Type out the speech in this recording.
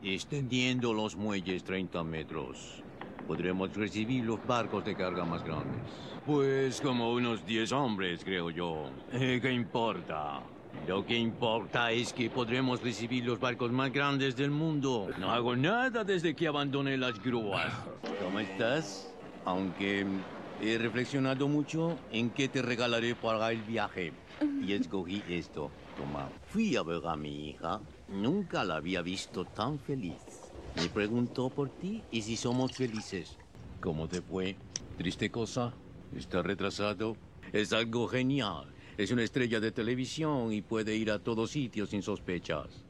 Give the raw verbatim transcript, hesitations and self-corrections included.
extendiendo los muelles treinta metros, podremos recibir los barcos de carga más grandes. Pues como unos diez hombres, creo yo. Eh, ¿Qué importa? Lo que importa es que podremos recibir los barcos más grandes del mundo. No hago nada desde que abandoné las grúas. ¿Cómo estás? Aunque he reflexionado mucho en qué te regalaré para el viaje. Y escogí esto. Toma. Fui a ver a mi hija. Nunca la había visto tan feliz. Me preguntó por ti y si somos felices. ¿Cómo te fue? ¿Triste cosa? ¿Está retrasado? Es algo genial. Es una estrella de televisión y puede ir a todos sitios sin sospechas.